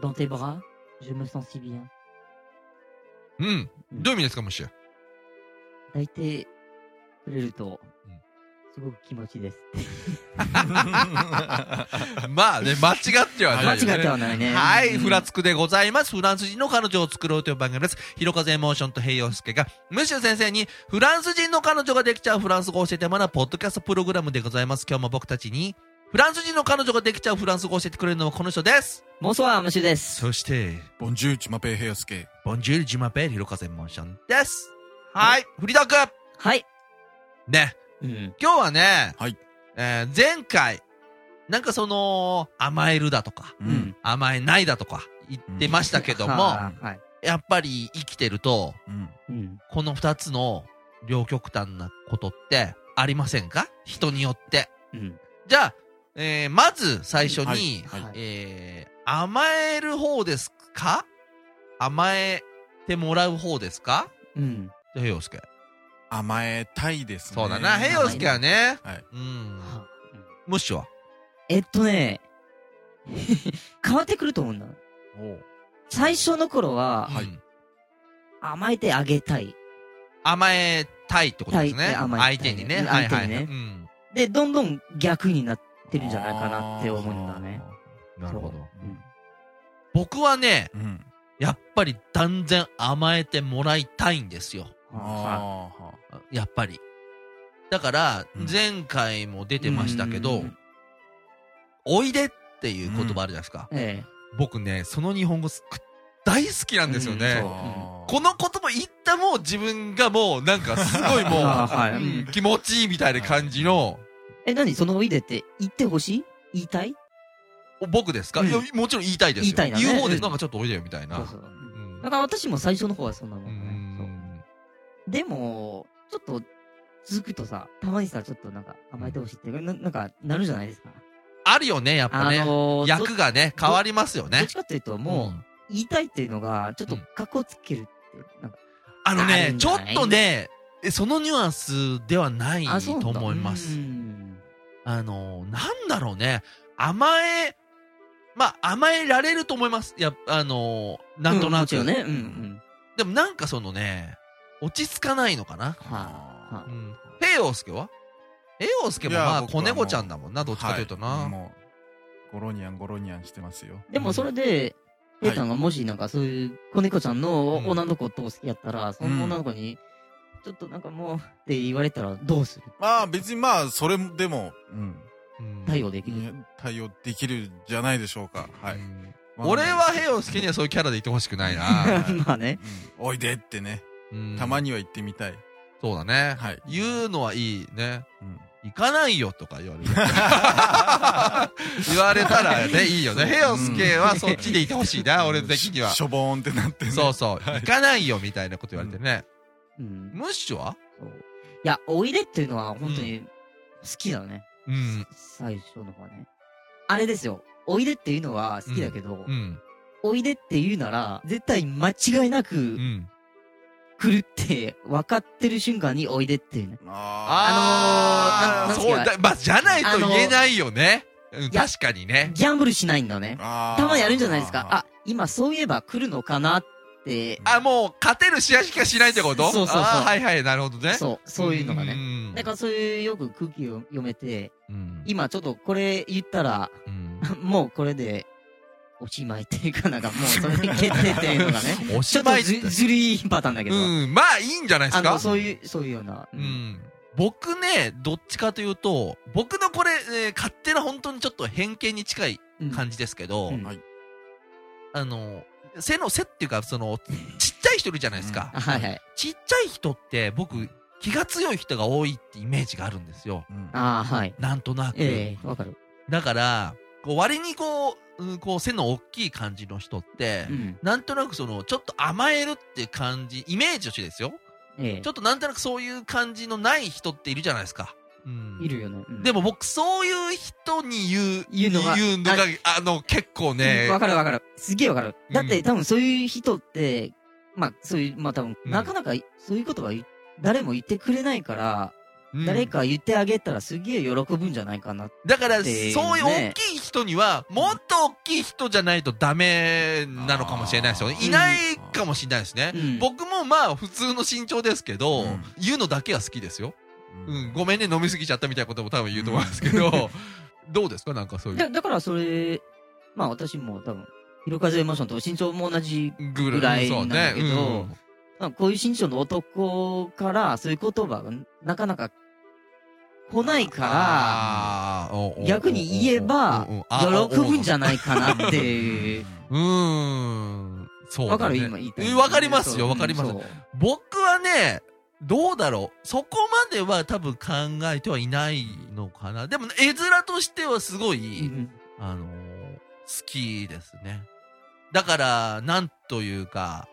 dans tes bras, je me sens si bien. うん。どういう意味ですか、ムッシュ。 抱いてくれると、すごく気持ちいいです。 まあね、間違ってはないよね。 間違ってはないね。 はい、フラつくでございます。フランス人の彼女を作ろうという番組です。ひろかぜエモーションと平洋介が、ムッシュ先生にフランス人の彼女ができちゃうフランス語を教えてもらうポッドキャストプログラムでございます。今日も僕たちに、フランス人の彼女ができちゃうフランス語を教えてくれるのはこの人です。 モソワムシュです。 そして、 ボンジュールジマペイヘヨスケ。 ボンジュールジマペイひろかぜエモーションです。はい、フリダク。 はい。 ね。 うん、 今日はね、 はい。 前回、なんか甘えるだとか、 うん、 甘えないだとか言ってましたけども、 はい、 やっぱり生きてると、 うん、 この二つの両極端なことってありませんか？人によって。 うん、 じゃあ、まず最初に、 はい、 甘える方ですか？甘えてもらう方ですか？ うん。 じゃあ、ヘイヨスケ。 甘えたいですね。 そうだな、ヘイヨスケはね。 はい。 うん。ムッシュは変わってくると思うんだ。最初の頃は、 はい。 甘えてあげたい。 甘えたいってことですね。相手にね。 相手にね。 はいはい。うん。 で、どんどん逆になってるんじゃないかなって思うんだね。 なるほど。 うん、 僕はね、 うん、 やっぱり断然甘えてもらいたいんですよ。やっぱり。だから、前回も出てましたけど、おいでっていう言葉あるじゃないですか。僕ね、その日本語大好きなんですよね。この言葉言ったもう自分がもうなんかすごいもう、気持ちいいみたいな感じの。 何そのおいでって言ってほしい？言いたい？ 僕ですか？いや、もちろん言いたいですよ。 言いたいなね。 言う方です。なんかちょっとおいでよみたいな。 だから私も最初の方はそんなもんね。でも、ちょっと続くとさ、たまにさ、ちょっとなんか甘えてほしいってなんかなるじゃないですか。 あるよね、やっぱね。役がね、変わりますよね。 どっちかっていうと、もう、言いたいっていうのが、ちょっと格好つけるって、 ちょっとね、そのニュアンスではないと思います。なんだろうね、甘えられると思います。なんとなく。 ね。 でもなんか落ち着かないのかな。ヘイヨウスケは？ヘイヨウスケもまあ、子猫ちゃんだもんな、どっちかというとな。 もう、ゴロニャンしてますよ。 でもそれで、ヘイタンがもしなんかそういう子猫ちゃんの女の子と好きやったら、その女の子に、ちょっとなんかもうって言われたらどうする？ 別にそれでも、 対応できる。 対応できるじゃないでしょうか。はい。 俺はヘイヨウスケにはそういうキャラでいてほしくないな。 まあね。 おいでってね。たまには言ってみたい。 そうだね。 はい。 言うのはいいね。行かないよとか言われる。言われたらね、いいよね。ヘイヨウスケはそっちでいてほしいな、俺的には。 しょぼーんってなってね。 そうそう。行かないよみたいなこと言われてね。ムッシュは？ いや、おいでっていうのは本当に好きだね。最初の方ね。あれですよ。おいでっていうのは好きだけど、おいでって言うなら、絶対間違いなく、来るって分かってる瞬間においでっていうね。 そうだ、じゃないと言えないよね。確かにね。 ギャンブルしないんだね。たまにやるんじゃないですか。今そういえば来るのかなって。 もう勝てる試合しかしないってこと？ そう。 はいはい、なるほどね。 そういうのがね。だからそういうよく空気を読めて、今ちょっとこれ言ったら、もうこれで、おしまいっていうかなんかもうそれで決定っていうのがね。 おしまいちょっとずるいパターンだけど。 まあいいんじゃないですか。 そういうような。 僕ね、どっちかというと、僕のこれ、勝手な本当にちょっと偏見に近い感じですけど、背っていうか、ちっちゃい人いるじゃないですか。ちっちゃい人って、僕、気が強い人が多いってイメージがあるんですよ。なんとなく。 わかる。 だから、割に背の大きい感じの人って、なんとなくちょっと甘えるって感じ、イメージとしてですよ。ちょっとなんとなくそういう感じのない人っているじゃないですか。 いるよね。 でも僕、そういう人に言うのが、結構ね。 わかる。すげえわかる。だって多分そういう人って、多分、なかなかそういうことは誰も言ってくれないから、 誰か言ってあげたらすげえ喜ぶんじゃないかな。 だから、そういう大きい人には、もっと大きい人じゃないとダメなのかもしれないですよね。いないかもしれないですね。僕もまあ普通の身長ですけど、言うのだけは好きですよ。ごめんね、飲みすぎちゃったみたいなことも多分言うと思うんですけど、どうですかなんかそういう。 だからそれ、まあ私も多分、ひろかずエモーションと身長も同じぐらいなんだけど、こういう身長の男からそういう言葉がなかなか来ないから、逆に言えば、喜ぶんじゃないかなっていう。 そう。 わかる今言いたい。 わかりますよ、わかります。僕はね、どうだろう。そこまでは多分考えてはいないのかな。でも、絵面としてはすごい、好きですね。だから、なんというか、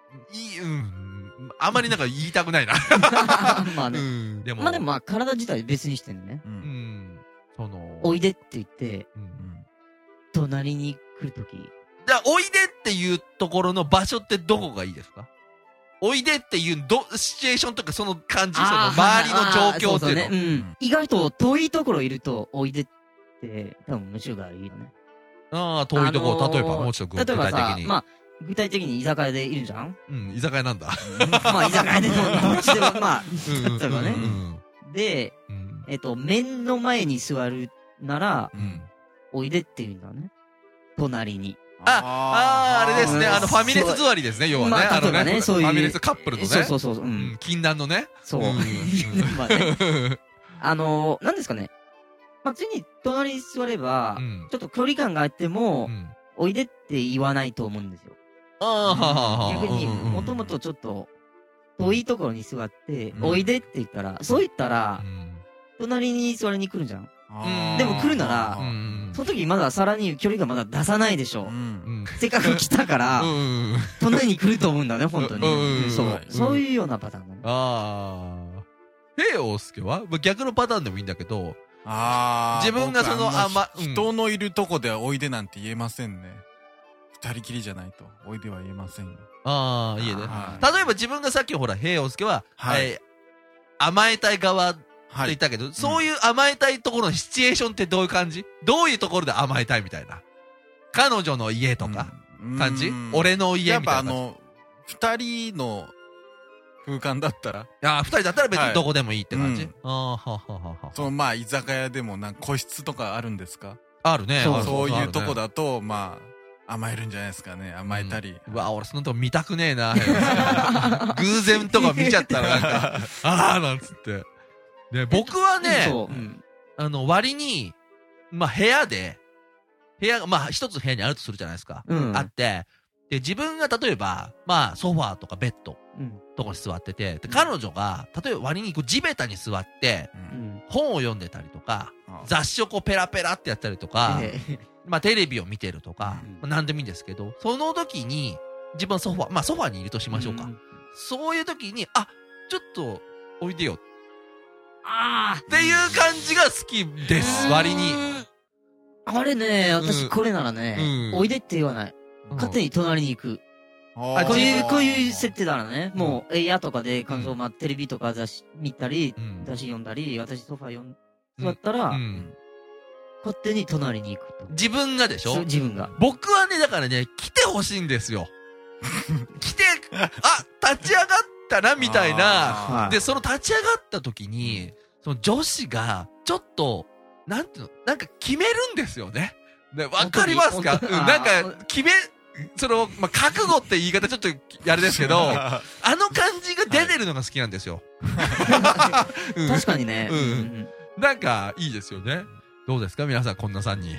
あんまりなんか言いたくないな。 まあね。でもまあ体自体別にしてんね。おいでって言って、隣に来るとき。 じゃあ、おいでっていうところの場所ってどこがいいですか？おいでっていうシチュエーションとかその感じ、その周りの状況っていうの。 意外と遠いところいると、おいでって多分むしろがいいよね。 遠いところ、例えばもうちょっと具体的に。 まあ、具体的に居酒屋でいるじゃん？ 居酒屋なんだ。 まあ、居酒屋でも、どっちでも、まあ、例えばね。で、面の前に座るなら、おいでって言うんだね。隣に。 あれですね。ファミレス座りですね、要はね。 まあ、例えばね、そういう。 ファミレスカップルのね。 そう。 禁断のね。 そう。まあね。なんですかね。まあ、次に隣に座れば、ちょっと距離感があっても、おいでって言わないと思うんですよ。逆に、もともとちょっと、遠いところに座って、おいでって言ったら、そう言ったら、隣に座りに来るんじゃん。でも来るなら、その時まださらに距離がまだ出さないでしょ。せっかく来たから、隣に来ると思うんだね、本当に。そういうようなパターンだね。 平洋介は逆のパターンでもいいんだけど、自分が人のいるとこではおいでなんて言えませんね。二人きりじゃないと、おいでは言えませんよ。 いいね。例えば自分がさっきほら、平洋介は、甘えたい側って言ったけど、そういう甘えたいところのシチュエーションってどういう感じ？どういうところで甘えたいみたいな。彼女の家とか、感じ？俺の家みたいな。 やっぱ二人の空間だったら？ 二人だったら別にどこでもいいって感じ？ まあ、居酒屋でも個室とかあるんですか？ あるね。 そういうとこだと、まあ、甘えるんじゃないですかね。甘えたり。 俺そのとこ見たくねえな。偶然とか見ちゃったらなんか、なんつって。で、僕はね、割に、まあ、部屋が、まあ、一つ部屋にあるとするじゃないですか。あって、で、自分が例えば、まあ、ソファーとかベッド、とこに座ってて、で、彼女が、例えば割に地べたに座って、本を読んでたりとか、雑誌をこうペラペラってやったりとか、まあ、テレビを見てるとか、なんでもいいんですけど、その時に、自分はソファーにいるとしましょうか。そういう時に、ちょっと、おいでよ。っていう感じが好きです、割に。 あれね、私これならね、おいでって言わない。勝手に隣に行く。こういう設定ならね、もう、エイヤとかで感想、テレビとか雑誌見たり、雑誌読んだり、私ソファ座ったら、勝手に隣に行くと。 自分がでしょ？ 自分が。 僕はね、だからね、来てほしいんですよ。来て、立ち上がったな、みたいな。で、その立ち上がった時に、その女子が、ちょっと、なんていうの、なんか決めるんですよね。わかりますか？なんか、まあ、覚悟って言い方ちょっと、あれですけど、あの感じが出てるのが好きなんですよ。 確かにね。 なんか、いいですよね。どうですか皆さん、こんな3人。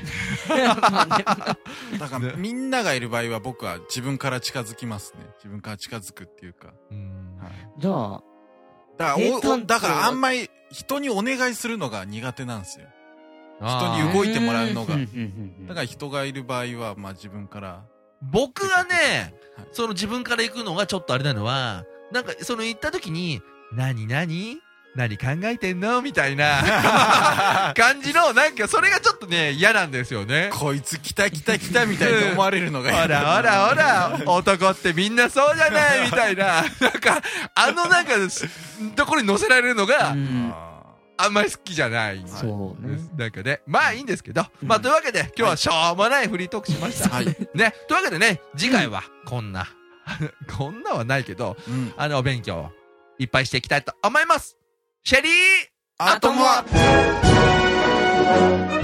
だから、みんながいる場合は僕は自分から近づきますね。自分から近づくっていうか。 じゃあ、 だからあんまり人にお願いするのが苦手なんですよ。人に動いてもらうのが。だから人がいる場合は、まあ自分から。 僕がね、その自分から行くのがちょっとあれなのは、なんかその行った時に、何考えてんのみたいな感じの、なんかそれがちょっとね、嫌なんですよね。 こいつ来たみたいに思われるのがほら、男ってみんなそうじゃないみたいな、なんか、なんか、ところに乗せられるのが、 あんまり好きじゃないんです。 そうね。 なんかね。まあいいんですけど。まあというわけで、今日はしょうもないフリートークしました。はい。ね。というわけでね、次回はこんな、こんなはないけど、お勉強をいっぱいしていきたいと思います。シェリーアトムは